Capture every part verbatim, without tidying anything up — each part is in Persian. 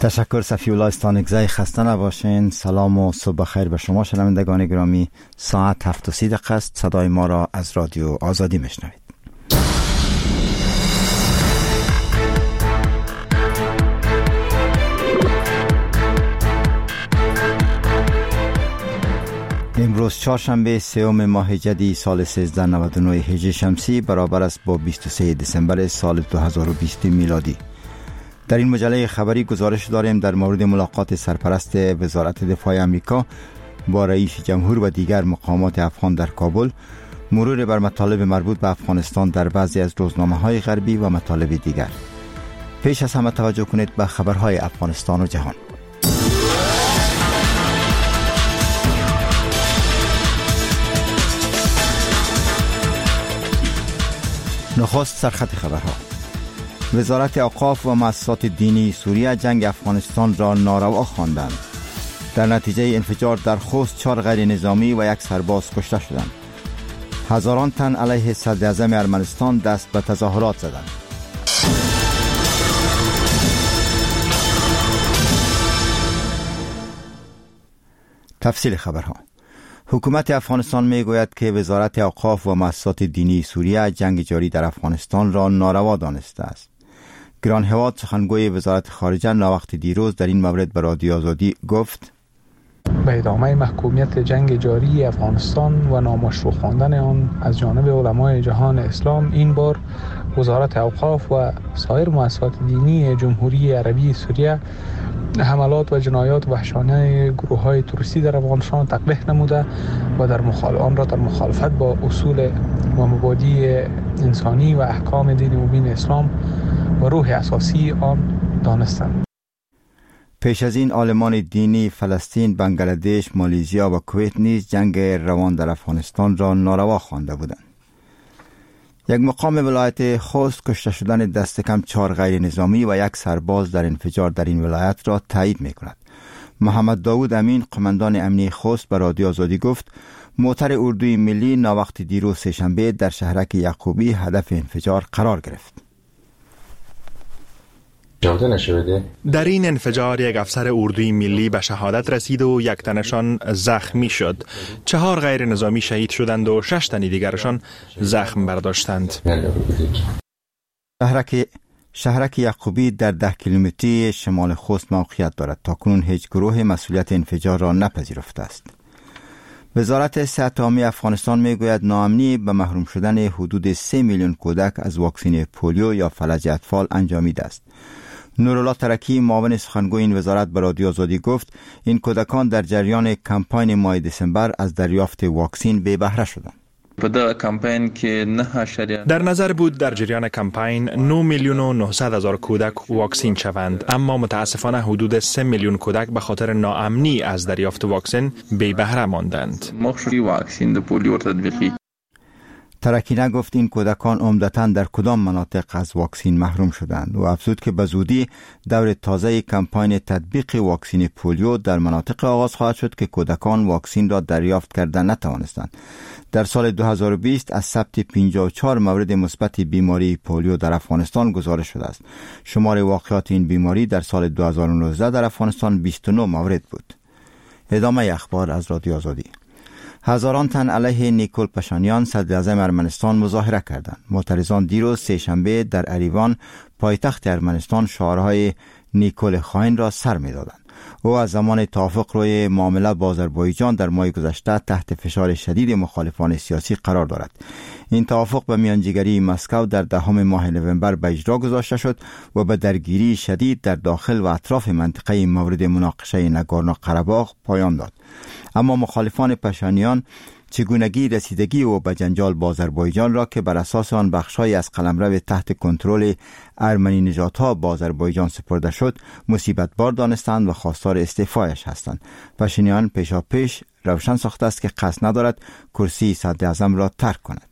تشکر صفی‌الله استانکزی. خسته نباشین. سلام و صبح خیر به شما شنوندگان گرامی. ساعت هفت و سی دقیقه است. صدای ما را از رادیو آزادی میشنوید. امروز چهارشنبه سوم ماه جدی سال سیزده نود و نه هجری شمسی برابر است با بیست و سوم دسامبر سال دو هزار و بیست میلادی. در این مجله خبری گزارش داریم در مورد ملاقات سرپرست وزارت دفاع آمریکا با رئیس جمهور و دیگر مقامات افغان در کابل، مرور بر مطالب مربوط به افغانستان در بعضی از روزنامه‌های غربی و مطالب دیگر. پیش از همه توجه کنید به خبرهای افغانستان و جهان. نخست سرخط خبرها. وزارت اوقاف و مؤسسات دینی سوریه جنگ افغانستان را ناروا خواندند. در نتیجه انفجار در خوست چهار غیر نظامی و یک سرباز کشته شدند. هزاران تن علیه صدر اعظم ارمنستان دست به تظاهرات زدند. تفصیل خبرها. حکومت افغانستان می گوید که وزارت اوقاف و مؤسسات دینی سوریه جنگ جاری در افغانستان را ناروا دانسته است. گران هواد سخنگوی وزارت خارجه ناوقت دیروز در این مورد به رادیو آزادی گفت: به ادامه محکومیت جنگ جاری افغانستان و نامشروع خواندن آن از جانب علمای جهان اسلام، این بار وزارت اوقاف و سایر مؤسسات دینی جمهوری عربی سوریه حملات و جنایات وحشیانه گروه‌های تروریستی در افغانستان تقبیح نموده و در مخالفت آن را در مخالفت با اصول و مبادی انسانی و احکام دین مبین اسلام و روح اساسی آن دانستند. پیش از این عالمان دینی فلسطین، بنگلادش، مالزیا و کویت نیز جنگ روان در افغانستان را ناروا خوانده بودند. یک مقام ولایت خوست کشته شدن دست کم چهار غیر نظامی و یک سرباز در انفجار در این ولایت را تایید می کند. محمد داود امین، قماندان امنی خوست، به رادیو آزادی گفت موتر اردوی ملی ناوقت دیروز سه‌شنبه در شهرک یعقوبی هدف انفجار قرار گرفت. در این انفجار یک افسر اردوی ملی به شهادت رسید و یک تنشان زخمی شد. چهار غیر نظامی شهید شدند و شش تن دیگرشان زخم برداشتند. شهرک شهرک یعقوبی در ده کیلومتری شمال خوست موقعیت دارد. تاکنون هیچ گروه مسئولیت انفجار را نپذیرفته است. وزارت صحت عامه افغانستان میگوید ناامنی به محروم شدن حدود سه میلیون کودک از واکسن پولیو یا فلج اطفال انجامیده است. نورالله ترکی، معاون سخنگوی این وزارت، به رادیو آزادی گفت این کودکان در جریان کمپاین ماه دسامبر از دریافت واکسن بے بهره شدند. در نظر بود در جریان کمپاین نه میلیون و نهصد هزار کودک واکسین شوند، اما متاسفانه حدود سه میلیون کودک به خاطر ناامنی از دریافت واکسن بی بهره ماندند. ترکی نگفت این کودکان عمدتاً در کدام مناطق از واکسین محروم شدند و افزود که به زودی دور تازه کمپاین تطبیق واکسن پولیو در مناطق آغاز خواهد شد که کودکان واکسین را دریافت کرده نتوانستند. در سال دو هزار و بیست از ثبت پنجاه و چهار مورد مثبت بیماری پولیو در افغانستان گزارش شده است. شمار واقعات این بیماری در سال دو هزار و نوزده در افغانستان بیست و نه مورد بود. ادامه اخبار از رادیو آزادی. هزاران تن علیه نیکول پاشینیان، صدر اعظم ارمنستان، مظاهره کردند. معترضان دیروز سه‌شنبه در اریوان، پایتخت ارمنستان، شعارهای نیکول خائن را سر می‌دادند. او از زمان توافق روی معامله با آذربایجان در ماه گذشته تحت فشار شدید مخالفان سیاسی قرار دارد. این توافق به میانجیگری مسکو در دهم ماه نوامبر به اجرا گذاشته شد و به درگیری شدید در داخل و اطراف منطقه مورد مناقشه ناگورنو قره‌باغ پایان داد. اما مخالفان پاشینیان چگونگی رسیدگی او به جنجال با آذربایجان را که بر اساس آن بخش‌های از قلمرو تحت کنترل ارمنی نژادها با آذربایجان سپرده شد مصیبت بار دانستند و خواستار استعفایش هستند. پاشینیان پیشاپیش روشن ساخته است که قصد ندارد کرسی صدر اعظم را ترک کند.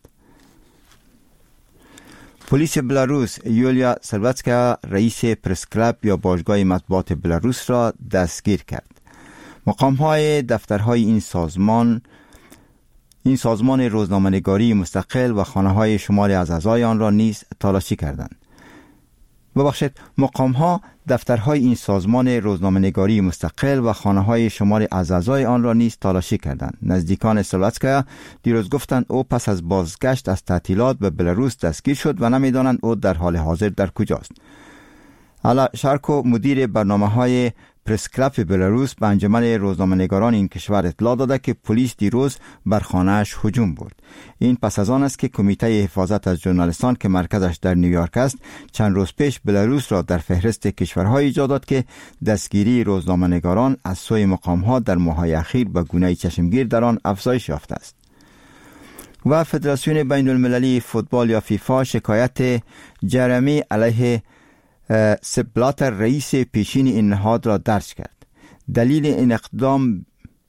پلیس بلاروس یولیا سلواتسکا، رئیس پرس کلاب یا باشگاه مطبوعات بلاروس، را دستگیر کرد. مقام‌های دفترهای این سازمان این سازمان روزنامه‌نگاری مستقل و خانه‌های شماری از اعضای آن را نیز تلاشی کردند. ببخشید مقام ها دفترهای این سازمان روزنامه‌نگاری مستقل و خانه‌های شماری از اعضای آن را نیز تالاشی کردند. نزدیکان سلواتسکایا دیروز گفتند او پس از بازگشت از تعطیلات به بلاروس دستگیر شد و نمی‌دانند او در حال حاضر در کجاست. الا شارکو مدیر برنامه‌های پرس کلاب بلاروس به انجمن روزنامه‌نگاران این کشور اطلاع داده که پلیس دیروز بر خانه‌اش هجوم برد. این پس از آن است که کمیته حفاظت از ژورنالیستان که مرکزش در نیویورک است چند روز پیش بلاروس را در فهرست کشورهای ایجاد داد که دستگیری روزنامه‌نگاران از سوی مقام‌ها در ماه‌های اخیر به گونه چشمگیر در آن افزایش یافته است. و فدراسیون بین المللی فوتبال یا فیفا شکایت جرمی علیه سپ بلاتر رئیس پیشین این نهاد را درج کرد. دلیل این اقدام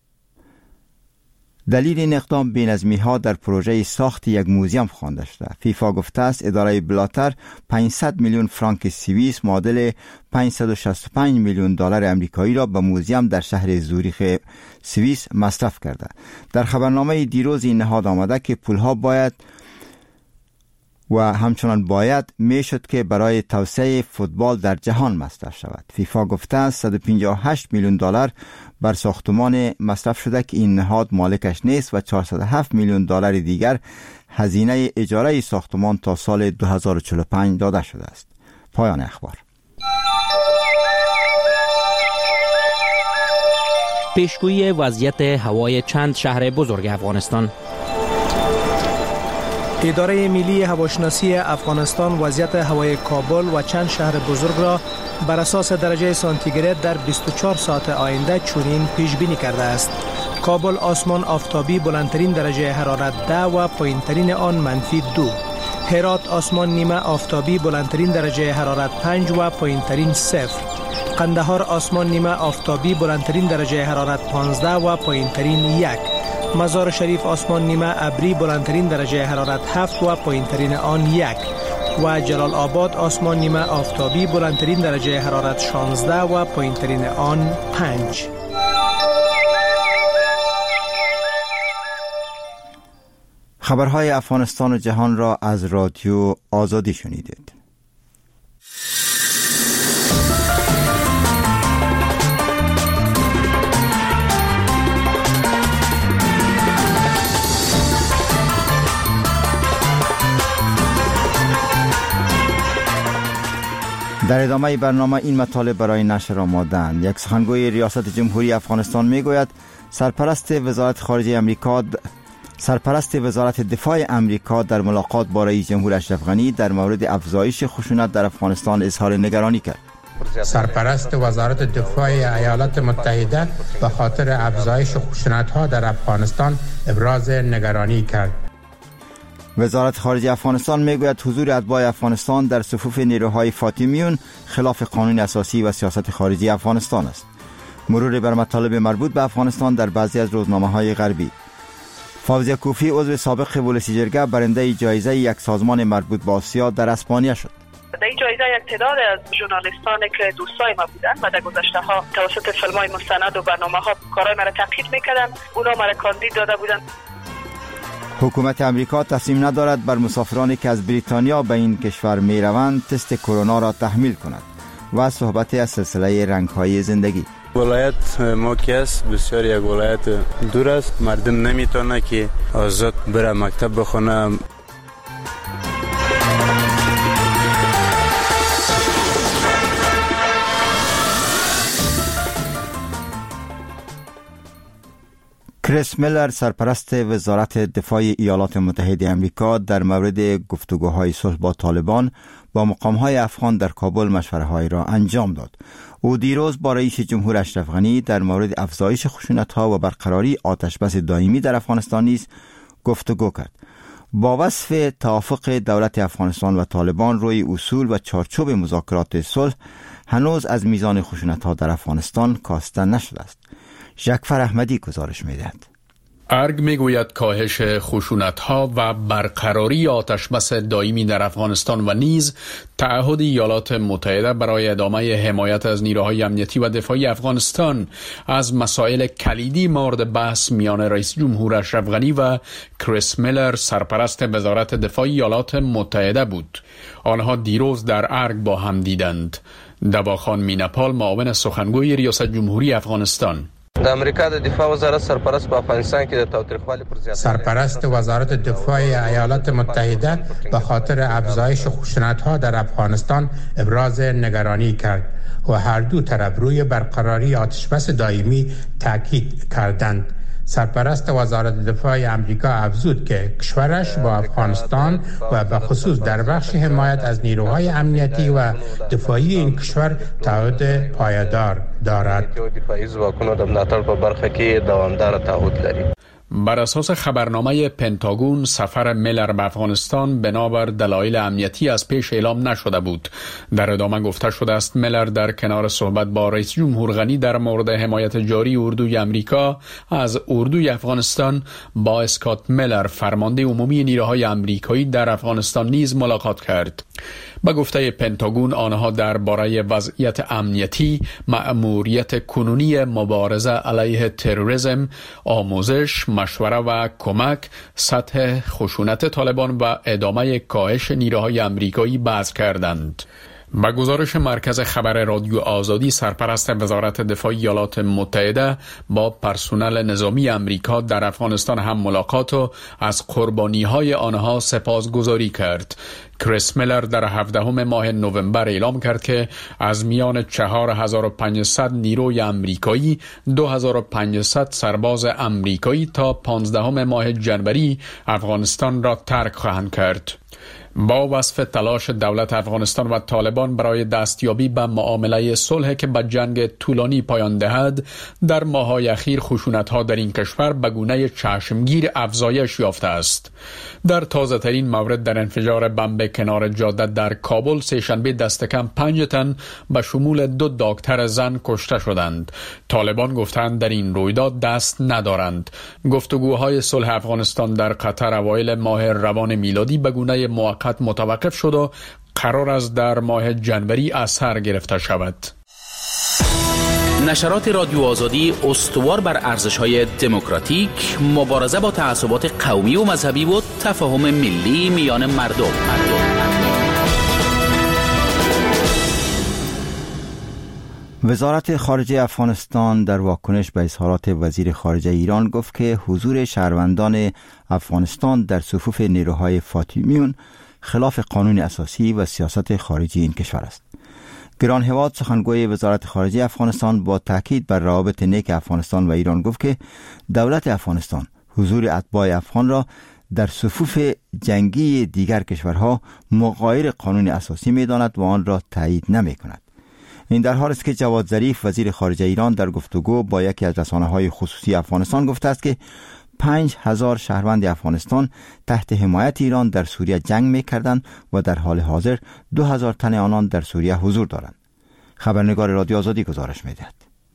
دلیل این اقدام بی‌نظمی‌ها در پروژه ساخت یک موزیم خوانده شده. فیفا گفته است اداره بلاتر پانصد میلیون فرانک سوئیس معادل پانصد و شصت و پنج میلیون دلار آمریکایی را به موزیم در شهر زوریخ سوئیس مصرف کرده. در خبرنامه دیروز این نهاد آمده که پولها باید و همچنان باید میشد که برای توسعه فوتبال در جهان مصرف شود. فیفا گفته است صد و پنجاه و هشت میلیون دلار بر ساختمان مصرف شده که این نهاد مالکش نیست و چهارصد و هفت میلیون دلار دیگر هزینه اجاره ساختمان تا سال دو هزار و چهل و پنج داده شده است. پایان اخبار. پیشگویی وضعیت هوای چند شهر بزرگ افغانستان. اداره ملی هواشناسی افغانستان وضعیت هوای کابل و چند شهر بزرگ را بر اساس درجه سانتیگراد در بیست و چهار ساعت آینده چنین پیش بینی کرده است. کابل آسمان آفتابی بلندترین درجه حرارت ده و پایینترین آن منفی دو. هرات آسمان نیمه آفتابی بلندترین درجه حرارت پنج و پایینترین صفر. قندهار آسمان نیمه آفتابی بلندترین درجه حرارت پانزده و پایینترین یک. مزار شریف آسمان نیمه ابری بلندترین درجه حرارت هفت و پایینترین آن یک و جلال آباد آسمان نیمه آفتابی بلندترین درجه حرارت شانزده و پایینترین آن پنج. خبرهای افغانستان و جهان را از رادیو آزادی شنیدید. در ادامه برنامه این مطالب برای نشر آماده‌اند. یک سخنگوی ریاست جمهوری افغانستان میگوید سرپرست وزارت خارجه امریکا سرپرست وزارت دفاع امریکا در ملاقات با رئیس جمهور اشرف غنی در مورد افزایش خشونت در افغانستان اظهار نگرانی کرد. سرپرست وزارت دفاع ایالات متحده به خاطر افزایش خشونت‌ها در افغانستان ابراز نگرانی کرد. وزارت خارجه افغانستان میگوید حضور اتباع افغانستان در صفوف نیروهای فاطمیون خلاف قانون اساسی و سیاست خارجی افغانستان است. مرور بر مطالب مربوط به افغانستان در بعضی از روزنامه‌های غربی. فوزیه کوفی عضو سابق ولسی جرگه برنده جایزه یک سازمان مربوط به آسیا در اسپانیا شد. در این جایزه یک تعداد از ژورنالیستانی که دوستای ما بودند و در گذشته ها توسط فیلم‌های مستند و برنامه‌ها کارهای مرا تقلید می‌کردند، اونا مرا کاندید داده بودند. حکومت امریکا تصمیم ندارد بر مسافرانی که از بریتانیا به این کشور می روند تست کرونا را تحمیل کند و صحبت از سلسله رنگ‌های زندگی. ولایت ما که است بسیار یک ولایت دور است، مردم نمیتونه که آزاد بره مکتب بخونه. کریس میلر سرپرست وزارت دفاع ایالات متحده آمریکا در مورد گفتگوهای صلح با طالبان با مقام‌های افغان در کابل مشوره‌های را انجام داد. او دیروز با رئیس جمهور اشرف غنی در مورد افزایش خشونت‌ها و برقراری آتشبس دائمی در افغانستان نیز گفتگو کرد. با وصف توافق دولت افغانستان و طالبان روی اصول و چارچوب مذاکرات صلح هنوز از میزان خشونت‌ها در افغانستان کاسته نشده است. جعفر احمدی گزارش می‌دهد. ارگ میگوید کاهش خشونت‌ها و برقراری آتشبس دائمی در افغانستان و نیز تعهد ایالات متحده برای ادامه حمایت از نیروهای امنیتی و دفاعی افغانستان از مسائل کلیدی مورد بحث میان رئیس جمهور اشرف غنی و کریس میلر سرپرست وزارت دفاع ایالات متحده بود. آنها دیروز در ارگ با هم دیدند. دواخان مینپال معاون سخنگوی ریاست جمهوری افغانستان: د امریکا د دفاع وزارت سرپرست په افغانستان کې د تاوتریخوالي پر زیاتوالی سرپرست وزارت دفاع ایالات متحده به خاطر افزایش خشونت‌ها در افغانستان ابراز نگرانی کرد و هر دو طرف روی برقراری آتشبس دائمی تاکید کردند. سرپرست وزارت دفاع امریکا افزود که کشورش با افغانستان و به خصوص در بخش حمایت از نیروهای امنیتی و دفاعی این کشور تعهد پایدار دارد. بر اساس خبرنامه پنتاگون سفر میلر به افغانستان بنابر دلایل امنیتی از پیش اعلام نشده بود. در ادامه گفته شده است میلر در کنار صحبت با رئیس جمهور غنی در مورد حمایت جاری اردوی امریکا از اردوی افغانستان با اسکات میلر فرمانده عمومی نیروهای امریکایی در افغانستان نیز ملاقات کرد. به گفته پنتاگون آنها درباره وضعیت امنیتی، مأموریت کنونی مبارزه علیه تروریسم، آموزش، مشوره و کمک، سطح خشونت طالبان و ادامه کاهش نیروهای امریکایی بحث کردند. با گزارش مرکز خبر رادیو آزادی، سرپرست وزارت دفاع ایالات متحده با پرسنل نظامی امریکا در افغانستان هم ملاقات و از قربانی‌های آنها سپاسگزاری کرد. کریس میلر در هفدهم ماه نوامبر اعلام کرد که از میان چهار هزار و پانصد نیروی امریکایی دو هزار و پانصد سرباز امریکایی تا پانزدهم ماه جنوری افغانستان را ترک خواهند کرد. با وصف تلاش دولت افغانستان و طالبان برای دستیابی به معامله صلح که به جنگ طولانی پایان دهد، در ماه‌های اخیر خشونت‌ها در این کشور به گونه چشمگیر افزایش یافته است. در تازه‌ترین مورد در انفجار بمب کنار جاده در کابل سه‌شنبه دست کم پنج تن به شمول دو دکتر زن کشته شدند. طالبان گفتند در این رویداد دست ندارند. گفتگوهای صلح افغانستان در قطر اوایل ماه روان میلادی به گونه موقت متوقف شد و قرار است در ماه جنوری از سر گرفته شود. نشرات رادیو آزادی استوار بر ارزش‌های دموکراتیک، مبارزه با تعصبات قومی و مذهبی و تفاهم ملی میان مردم. وزارت خارجه افغانستان در واکنش به اظهارات وزیر خارجه ایران گفت که حضور شهروندان افغانستان در صفوف نیروهای فاطمیون خلاف قانون اساسی و سیاست خارجی این کشور است. گران هواد سخنگوی وزارت خارجه افغانستان با تاکید بر روابط نیک افغانستان و ایران گفت که دولت افغانستان حضور اتباع افغان را در صفوف جنگی دیگر کشورها مغایر قانون اساسی می‌داند و آن را تایید نمی‌کند. این در حالی است که جواد ظریف وزیر خارجه ایران در گفتگو با یکی از رسانه‌های خصوصی افغانستان گفته است که پنج هزار شهروند افغانستان تحت حمایت ایران در سوریه جنگ می‌کردند و در حال حاضر دو هزار تن آنان در سوریه حضور دارند. خبرنگار رادیو آزادی گزارش می‌دهد.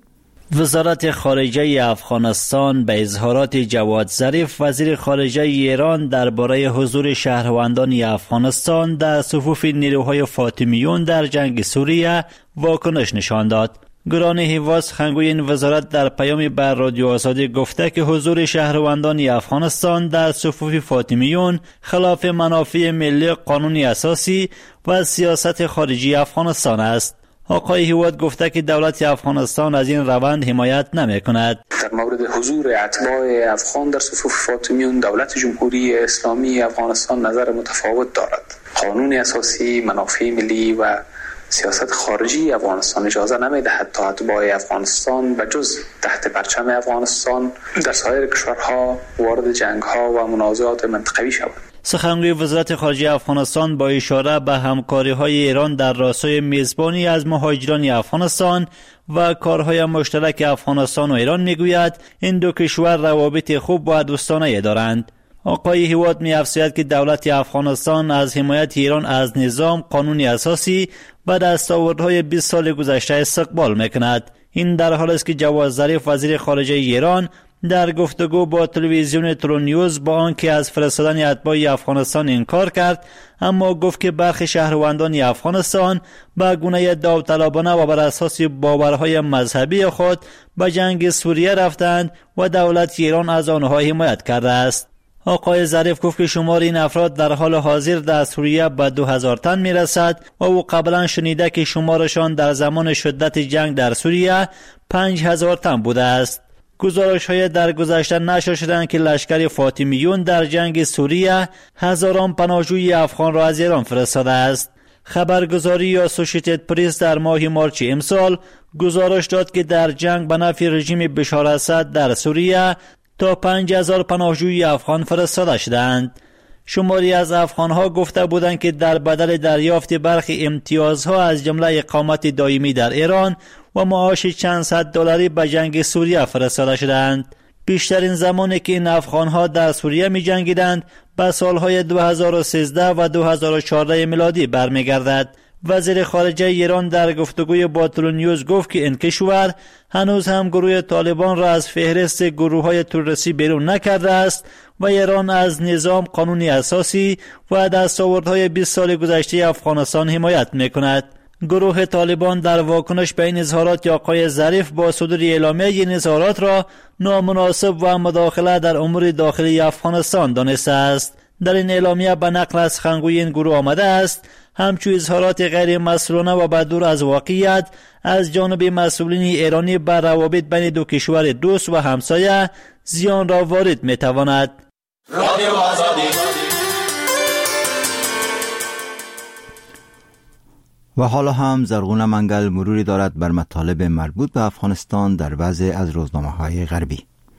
وزارت خارجه افغانستان به اظهارات جواد ظریف وزیر خارجه ایران درباره حضور شهروندان افغانستان در صفوف نیروهای فاطمیون در جنگ سوریه واکنش نشان داد. گران هیوا سخنگوی این وزارت در پیامی بر رادیو آزادی گفته که حضور شهروندان افغانستان در صفوف فاطمیون خلاف منافع ملی، قانون اساسی و سیاست خارجی افغانستان است. آقای هیواد گفته که دولت افغانستان از این روند حمایت نمی کند. در مورد حضور اتباع افغان در صفوف فاطمیون دولت جمهوری اسلامی افغانستان نظر متفاوت دارد. قانون اساسی، منافع ملی و سیاست خارجی افغانستان اجازه نمی‌دهد تا اتباع افغانستان و جز تحت پرچم افغانستان در سایر کشورها وارد جنگ‌ها و منازعات منطقوی شوند. سخنگوی وزارت خارجه افغانستان با اشاره به همکاری‌های ایران در راستای میزبانی از مهاجران افغانستان و کارهای مشترک افغانستان و ایران میگوید این دو کشور روابط خوب و دوستانه دارند. آقای هیواد می‌افزاید که دولت افغانستان از حمایت ایران از نظام، قانون اساسی و دستاوردهای بیست سال گذشته استقبال می‌کند. این در حالی است که جواد ظریف وزیر خارجه ایران در گفتگو با تلویزیون ترونیوز با آنکه از فرستادن اتباع افغانستان انکار کرد، اما گفت که برخی شهروندان افغانستان به گونه داوطلبانه و بر اساس باورهای مذهبی خود به جنگ سوریه رفتند و دولت ایران از آنها حمایت کرده است. آقای ظریف گفت که شمار این افراد در حال حاضر در سوریه به دو هزار تن می رسد و او قبلا شنیده که شمارشان در زمان شدت جنگ در سوریه پنج هزار تن بوده است. گزارش های در گذشته نشر شدند که لشکر فاطمیون در جنگ سوریه هزاران پناهجوی افغان را از ایران فرستاده است. خبرگزاری اسوسییتد پرس در ماه مارچ امسال گزارش داد که در جنگ به نفع رژیم بشار اسد در سوریه تا پنج هزار پناهجوی افغان فرستاده شدند. شماری از افغانها گفته بودند که در بدل دریافت برخی امتیازها از جمله اقامت دائمی در ایران و معاش چند صد دلاری به جنگ سوریه فرستاده شدند. بیشترین زمانی که این افغانها در سوریه می جنگیدند به سالهای دو هزار و سیزده و دو هزار و چهارده میلادی برمیگردد. وزیر خارجه ایران در گفتگوی با ترونیوز گفت که این کشور هنوز هم گروه طالبان را از فهرست گروه‌های تروریستی بیرون نکرده است و ایران از نظام قانونی اساسی و دستاوردهای بیست سال گذشته افغانستان حمایت می‌کند. گروه طالبان در واکنش به این اظهارات آقای ظریف با صدور اعلامیه این اظهارات را نامناسب و مداخله در امور داخلی افغانستان دانسته است. در این اعلامیه به نقل از سخنگوی این گروه آمده است همچون اظهارات غیر مسئولانه و بدور از واقعیت از جانب مسئولین ایرانی بر روابط بین دو کشور دوست و همسایه زیان را وارد می‌تواند. و حالا هم زرغونه منگل مروری دارد بر مطالب مربوط به افغانستان در بعضی از روزنامه‌های غربی.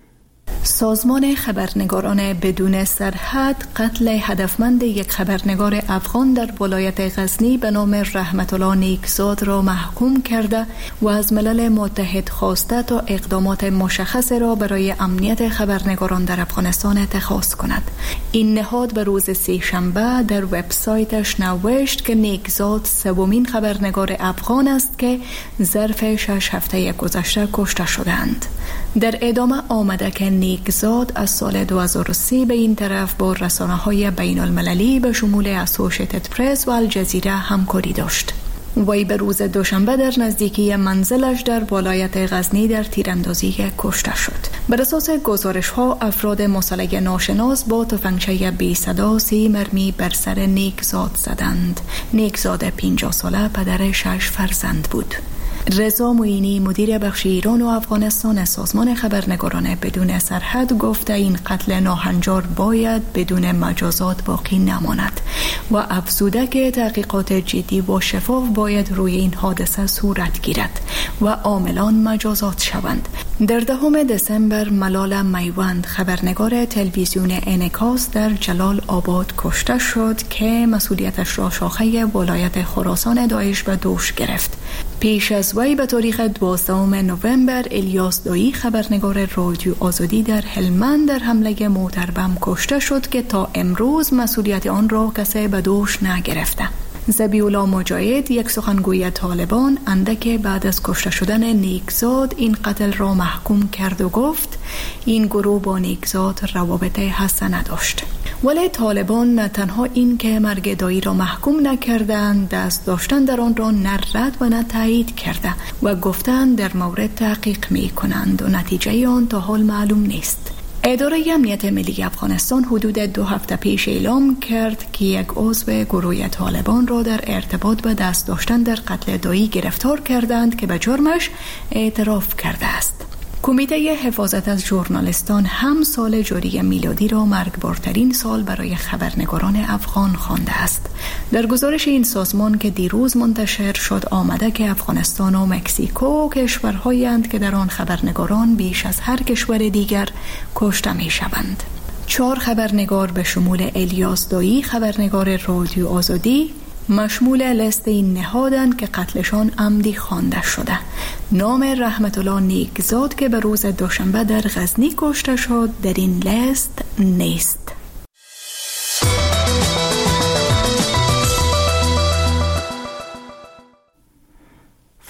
سازمان خبرنگاران بدون سرحد قتل هدفمند یک خبرنگار افغان در ولایت غزنی به نام رحمت الله نیکزاد را محکوم کرده و از ملل متحد خواسته تا اقدامات مشخص را برای امنیت خبرنگاران در افغانستان اتخاذ کند. این نهاد به روز سه‌شنبه در وبسایتش نوشت که نیکزاد سومین خبرنگار افغان است که ظرف شش هفته گذشته کشته شدند. در ادامه آمده که نیکزاد از سال دو هزار و سه به این طرف با رسانه‌های بین المللی به شمول اسوسییتد پرس و الجزیره همکاری داشت. وی به روز دوشنبه در نزدیکی منزلش در ولایت غزنی در تیراندازی کشته شد. بر اساس گزارش‌ها افراد مسلح ناشناس با تفنگچه بی صدا سی مرمی بر سر نیکزاد زدند. نیکزاد پنجاه ساله پدر شش فرزند بود. رضا معینی مدیر بخش ایران و افغانستان سازمان خبرنگاران بدون سرحد گفته این قتل ناهنجار باید بدون مجازات باقی نماند و افزوده که تحقیقات جدی و شفاف باید روی این حادثه صورت گیرد و عاملان مجازات شوند. در دهم دسامبر ملال میوند خبرنگار تلویزیون انعکاس در جلال آباد کشته شد که مسئولیتش را شاخه ولایت خراسان داعش به دوش گرفت. پیش از وی به تاریخ دوازدهم نوامبر الیاس دایی خبرنگار رادیو آزادی در هلمند در حمله موتربم کشته شد که تا امروز مسئولیت آن را کسی به دوش نگرفته. ذبیح الله مجاهد یک سخنگوی طالبان اندک بعد از کشته شدن نیکزاد این قتل را محکوم کرد و گفت این گروه با نیکزاد روابط حسنه داشت. ولی طالبان نه تنها این که مرگ دایی را محکوم نکردند، دست داشتن در آن را نه رد و نه تایید کرده و گفتند در مورد تحقیق می کنند و نتیجه آن تا حال معلوم نیست. اداره امنیت ملی افغانستان حدود دو هفته پیش اعلام کرد که یک عضو گروه طالبان را در ارتباط به دست داشتن در قتل دایی گرفتار کردند که به جرمش اعتراف کرده است. کمیته حفاظت از ژورنالیستان هم سال جاری میلادی را مرگبارترین سال برای خبرنگاران افغان خوانده است. در گزارش این سازمان که دیروز منتشر شد آمده که افغانستان و مکزیکو کشورهایی اند که در آن خبرنگاران بیش از هر کشور دیگر کشته می شوند. چهار خبرنگار به شمول الیاس دایی خبرنگار رادیو آزادی مشمول لیست این نهادند که قتلشان عمدی خوانده شده. نام رحمت الله نیکزاد که به روز دوشنبه در غزنی کشته شد در این لیست نیست.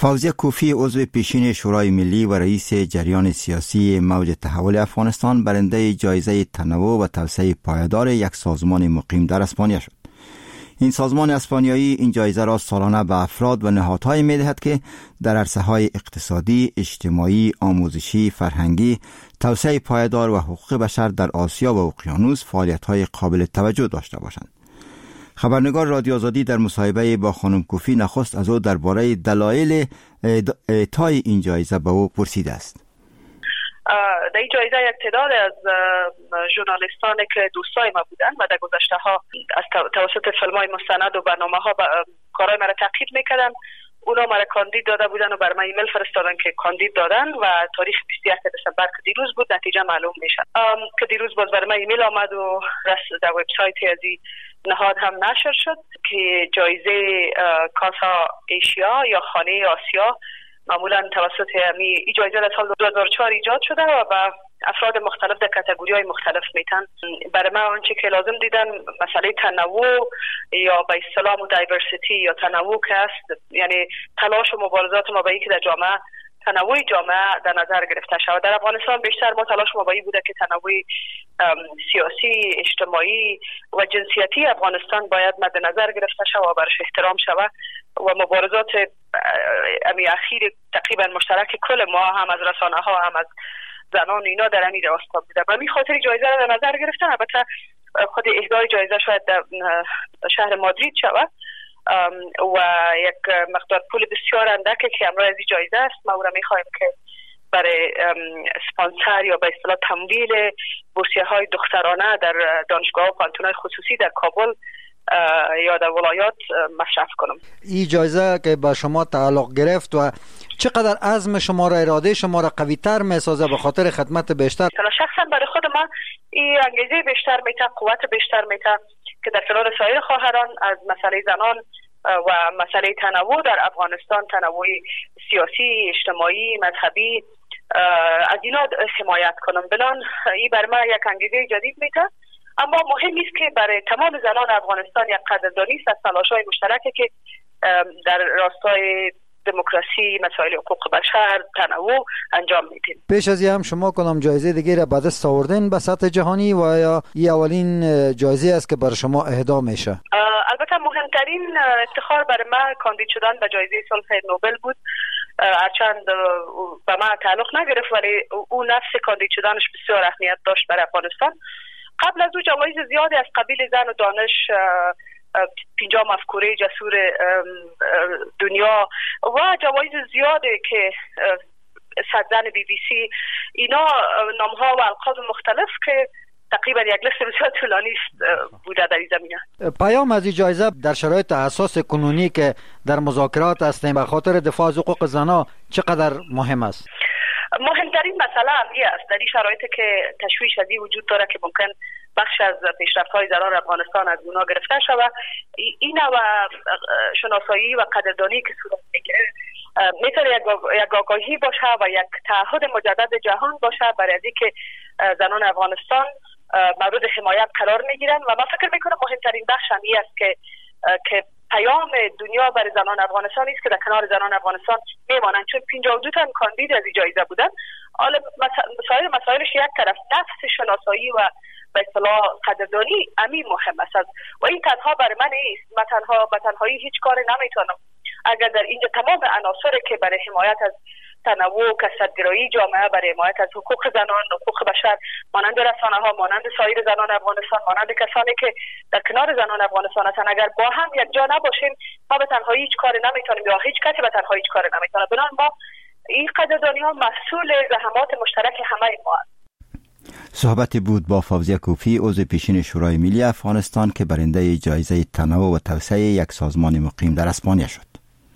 فوزیه کوفی عضو پیشین شورای ملی و رئیس جریان سیاسی موج تحول افغانستان برنده جایزه تنوع و توسعه پایدار یک سازمان مقیم در اسپانیا شد. این سازمان اسپانیایی این جایزه را سالانه به افراد و نهادهایی می‌دهد که در عرصه‌های اقتصادی، اجتماعی، آموزشی، فرهنگی، توسعه پایدار و حقوق بشر در آسیا و اقیانوس فعالیت‌های قابل توجه داشته باشند. خبرنگار رادیو آزادی در مصاحبه با خانم کوفی نخست از او درباره دلایل اعطای این جایزه به او پرسیده است. در این جایزه یک تعداد از ژورنالیستانی که دوستای ما بودن و در گذشته ها از توسط فیلم‌های مستند و برنامه‌ها کارهای مرا تعقیب میکردن، اونا مرا کاندید داده بودن و بر من ایمیل فرستادن که کاندید دادن و تاریخ بیست و یک دسامبر که دیروز بود نتیجه معلوم میشه. که دیروز باز بر من ایمیل آمد و در وبسایت از این نهاد هم نشر شد که جایزه کاسا ایشیا یا خانه آسیا معمولا توسط همی این جایزه در سال دو هزار و چهار ایجاد شده و با افراد مختلف در کاتگوری‌های مختلف میتن. برای من آنچه که لازم دیدن مسئله تنوع یا به اصطلاح دایورسیتی یا تنوع که است، یعنی تلاش و مبارزات ما با اینکه در جامعه تنوع جامعه در نظر گرفته شود. در افغانستان بیشتر ما تلاش ما با این بوده که تنوع سیاسی، اجتماعی و جنسیتی افغانستان باید مد نظر گرفته شود و برش احترام شود و مبارزات امی اخیر تقریبا مشترک کل ما هم از رسانه ها هم از زنان اینا در همین راستا بوده و می خاطر جایزه را در نظر گرفتن. البته خود اهدای جایزه شاید در شهر مادرید شود و یک مقدار پول بسیار اندکی که همراه از این جایزه است. ما او را می خواهیم که برای اسپانسر یا به اصطلاح تمویل بورسیه های دخترانه در دانشگاه و پانتونای خصوصی در کابل یا در ولایات مصرف کنم. این جایزه که به شما تعلق گرفت و چقدر عزم شما را، اراده شما را قوی تر می سازه به خاطر خدمت بیشتر؟ شخصا برای خود من این انگیزه بیشتر میته، قوت بیشتر میته که در کنار سایر خواهران از مسئله زنان و مسئله تنوع در افغانستان، تنوع سیاسی، اجتماعی، مذهبی، از اینا حمایت کنم. بنان این برای من یک انگیزه جدید میته، اما مهم نیست که برای تمام زنان افغانستان یک قدردانی است از تلاش‌های مشترکی که در راستای دموکراسی، مسائل حقوق بشر، تنوع انجام میدیم. پیش از این هم شما کنم جایزه دیگه را به دست آوردین به سطح جهانی و یا این اولین جایزه است که برای شما اهدا میشه؟ البته مهمترین افتخار برای من کاندید شدن به جایزه صلح نوبل بود. هرچند به من تعلق نگرفت ولی او نفس کاندید شدنش بسیار اهمیت داشت برای افغانستان. قبل از او جوایز زیادی از قبیل زن و دانش، پنجاه مفکوره جسور دنیا و جوایز زیاده که صد زن بی بی سی، اینا نامها و القاب مختلف که تقریبا یک لیست بسیار طولانی بوده در این زمینه. پیام از این جایزه در شرایط حساس کنونی که در مذاکرات هستیم به خاطر دفاع از حقوق زنان چقدر مهم است؟ مهمترین مسئله هم این است در این شرایطی که تشویش از این وجود داره که ممکن بخش از پیشرفت‌های زنان افغانستان از اونا گرفته شود، این و شناسایی و قدردانی که صورت میگیره میتونه یک آگاهی باشه و یک تعهد مجدد جهان باشه برای اینکه زنان افغانستان مورد حمایت قرار میگیرن و من فکر میکنم مهمترین بخش هم این است که که پیام دنیا برای زنان افغانستان است که در کنار زنان افغانستان میمانند، چون پنجاه و دو تن کاندید از این جایزه بودن. حالا مسائل مسائلش یک طرف نفس شناسایی و به اصطلاح قدردانی امین مهم است و این تنها برای من نیست. من تنها به تنهایی هیچ کاری نمیتونم. اگر در اینجا تمام عناصری که برای حمایت از تنوع، کثرت‌گرایی جامعه، برای حمایت از حقوق زنان، حقوق بشر، مانند رسانه‌ها، مانند سایر زنان افغانستان، مانند کسانی که در کنار زنان افغانستان هستند، اگر با هم یک جا نباشیم ما به تنهایی هیچ کاری نمیتونیم یا هیچ کسی به تنهایی هیچ کاری نمیتونه. بنابراین ما این قدردانی‌ها محصول زحمات مشترک همه ما است. صحبتی بود با فوزیه کوفی عضو پیشین شورای ملی افغانستان که برنده جایزه تنوع و توسعه یک سازمان مقیم در اسپانیا شد.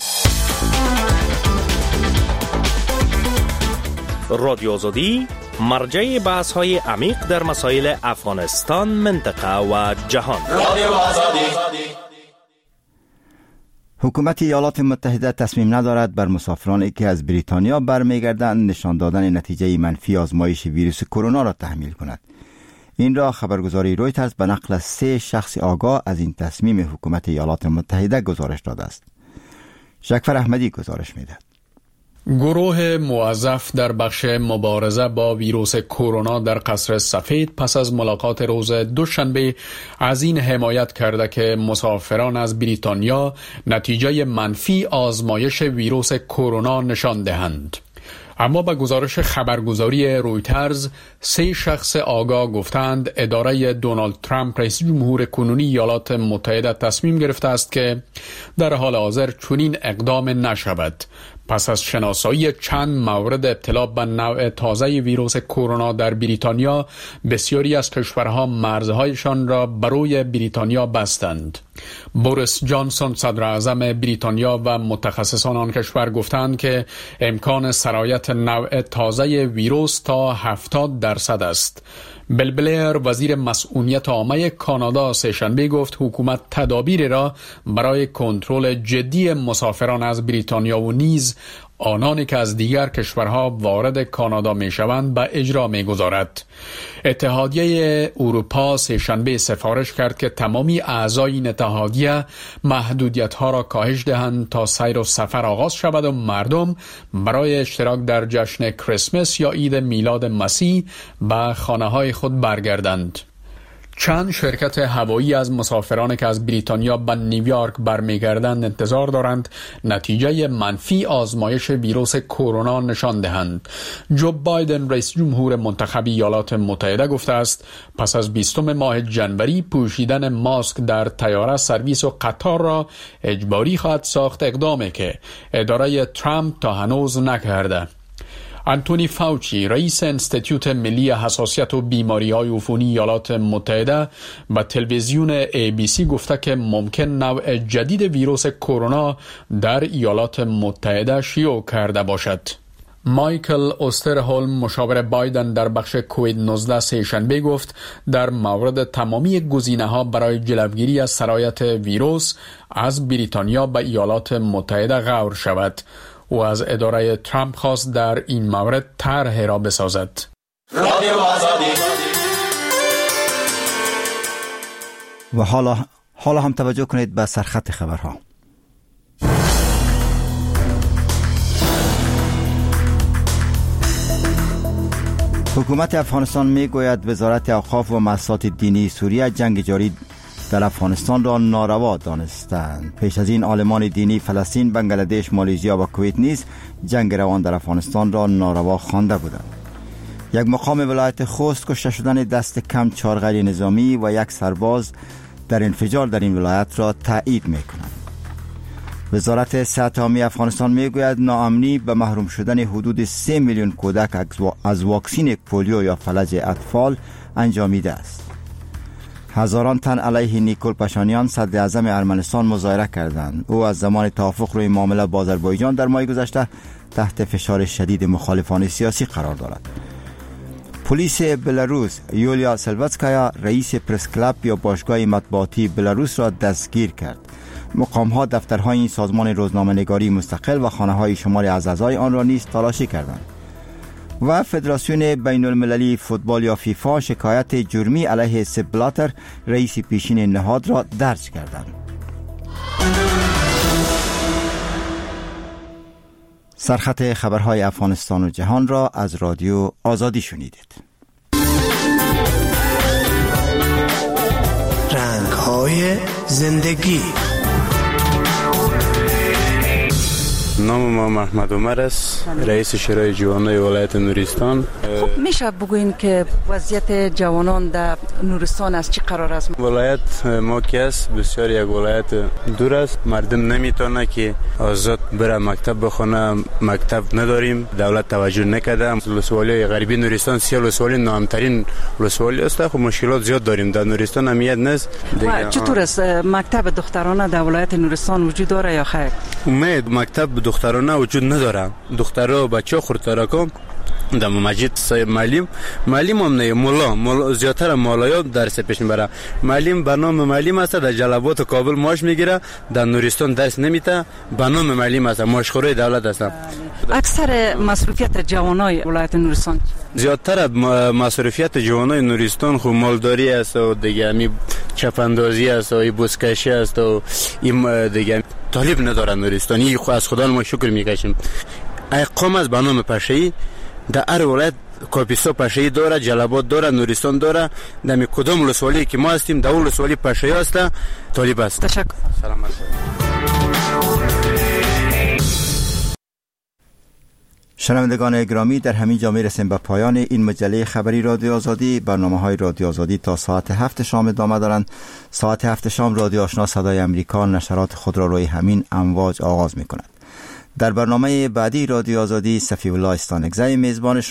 رادیو آزادی مرجع بحث های عمیق در مسائل افغانستان، منطقه و جهان. رادیو آزادی. حکومت ایالات متحده تصمیم ندارد بر مسافرانی که از بریتانیا برمیگردند نشان دادن نتیجه منفی آزمایش ویروس کرونا را تحمیل کند. این را خبرگزاری رویترز به نقل از سه شخص آگاه از این تصمیم حکومت ایالات متحده گزارش داده است. شکفر احمدی گزارش می‌دهد. گروه موظف در بخش مبارزه با ویروس کرونا در قصر سفید پس از ملاقات روز دوشنبه از این حمایت کرده که مسافران از بریتانیا نتیجه منفی آزمایش ویروس کرونا نشان دهند. اما به گزارش خبرگزاری رویترز سه شخص آگاه گفتند اداره دونالد ترامپ رئیس جمهور کنونی ایالات متحده تصمیم گرفته است که در حال حاضر چنین اقدام نشود. پس از شناسایی چند مورد ابتلا به نوع تازه ویروس کرونا در بریتانیا، بسیاری از کشورها مرزهایشان را برای بریتانیا بستند. بوریس جانسون صدر اعظم بریتانیا و متخصصان آن کشور گفتند که امکان سرایت نوع تازه ویروس تا هفتاد درصد است. بیل بلیر وزیر مسئولیت عامه کانادا سه‌شنبه گفت حکومت تدابیر را برای کنترل جدی مسافران از بریتانیا و نیز آنانی که از دیگر کشورها وارد کانادا می شوند به اجرا می گذارد. اتحادیه اروپا سه‌شنبه سفارش کرد که تمامی اعضای این اتحادیه محدودیت ها را کاهش دهند تا سیر و سفر آغاز شود و مردم برای اشتراک در جشن کریسمس یا عید میلاد مسیح به خانه های خود برگردند. چند شرکت هوایی از مسافرانی که از بریتانیا به نیویورک برمیگردند انتظار دارند نتیجه منفی آزمایش ویروس کرونا نشان دهند. جو بایدن رئیس جمهور منتخب ایالات متحده گفته است پس از بیستم ماه جنوری پوشیدن ماسک در طیاره، سرویس و قطار را اجباری خواهد ساخت، اقدامی که اداره ترامپ تا هنوز نکرده. آنتونی فاوچی رئیس انستیتوت ملی حساسیت و بیماری‌های عفونی ایالات متحده به تلویزیون ای بی سی گفته که ممکن نوع جدید ویروس کرونا در ایالات متحده شیوع کرده باشد. مایکل اوسترهولم مشاور بایدن در بخش کووید نوزده سه‌شنبه گفت در مورد تمامی گزینه‌ها برای جلوگیری از سرایت ویروس از بریتانیا به ایالات متحده غور شود. و از اداره ترامپ خواست در این مورد طرح را بسازد. و حالا حالا هم توجه کنید به سرخط خبرها. حکومت افغانستان می گوید وزارت اوقاف و مؤسسات دینی سوریه جنگ جاری در افغانستان را ناروا دانستند. پیش از این عالمان دینی فلسطین، بنگلادش، مالزی و کویت نیز جنگ روان در افغانستان را ناروا خوانده بودند. یک مقام ولایت خوست کشته شدن دست کم چهار غیر نظامی و یک سرباز در انفجار در این ولایت را تایید می‌کند. وزارت صحت عامه افغانستان میگوید ناامنی به محروم شدن حدود سه میلیون کودک از واکسین پولیو یا فلج اطفال انجامیده است. هزاران تن علیه نیکول پاشانیان صدر اعظم ارمنستان مظاهره کردند. او از زمان توافق روی معامله با آذربایجان در ماه گذشته تحت فشار شدید مخالفان سیاسی قرار دارد. پلیس بلاروس یولیا سلواتسکایا رئیس پرس کلاب یا باشگاه مطبوعاتی بلاروس را دستگیر کرد. مقام‌ها دفترهای این سازمان روزنامه‌نگاری مستقل و خانه‌های شماری از اعضای آن را نیز تلاشی کردند. و فدراسیون بین المللی فوتبال یا فیفا شکایت جرمی علیه سپ بلاتر رئیس پیشین نهاد را درج کردند. سرخط خبرهای افغانستان و جهان را از رادیو آزادی شنیدید. رنگ‌های زندگی. نام ما محمد عمر است، رئیس شورای جوانان ولایت نورستان. خب میشه بگوین که وضعیت جوانان در نورستان از چی قرار است؟ ولایت ما که است بسیار یک ولایت دور است، مردم نمیتونه که آزاد بره مکتب بخونه، مکتب نداریم، دولت توجه نکرده. ولسوالی غربی نورستان سی ولسوالی نامترین ولسوالی است. خب مشکلات زیاد داریم در نورستان، امنیت نیست. چطور است مکتب دخترانه در ولایت نورستان وجود داره یا خیر؟ امید مکتب دخترانه وجود نداره. دخترها و بچه‌ها خردترکم در مسجد معلم معلم هم نه، مولا مولا زیاتر مولایا درس پیش میبره. معلم به نام معلم است، در جلبات و کابل معاش میگیره، در نورستان درس نمیده، به نام معلم است، مشخوره دولت است. اکثر مصروفیت جوانای ولایت نورستان زیاتر مصروفیت جوانای نورستان خو مالداری است و دیگه می چپاندازی است و بوسکشی است و این دیگه طالب ندارن نورستانی. خو از خدا ما شکر میکشیم. ایقام از به نام پشه‌ای در هر ولایت کاپیسا پشه‌ای داره، جلال‌آباد داره، نورستان داره. در کدام ولسوالی که ما هستیم در ولسوالی پشه‌ای است، طالب است. تشکر. سلام علیکم. شنوندگان گرامی، در همین جا میرسیم به پایان این مجله خبری رادیو آزادی. برنامه‌های رادیو آزادی تا ساعت هفت شام ادامه دارند. ساعت هفت شام رادیو آشنا صدای امریکا نشرات خود را روی همین امواج آغاز می‌کند. در برنامه بعدی رادیو آزادی صفی الله استانکزی میزبان